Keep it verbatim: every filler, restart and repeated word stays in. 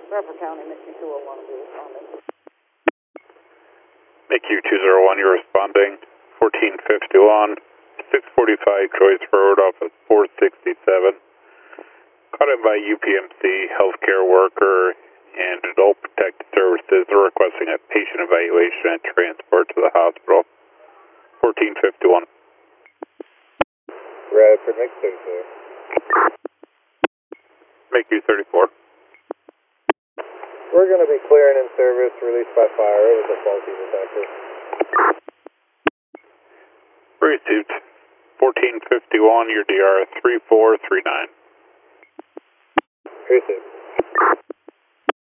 Crawford County, M I C U two oh one, will be responding. M I C U two oh one, you're responding. fourteen fifty-one, six forty-five Joyce Road off of four sixty-seven. Caught in by U P M C, healthcare worker, and Adult Protective Services. They're requesting a patient evaluation and transport to the hospital. fourteen fifty-one. Radford, M I C U thirty-four. M I C U thirty-four. We're going to be clearing in service, released by fire. It was a faulty detector. Received. fourteen fifty-one, your D R three four three nine. Received.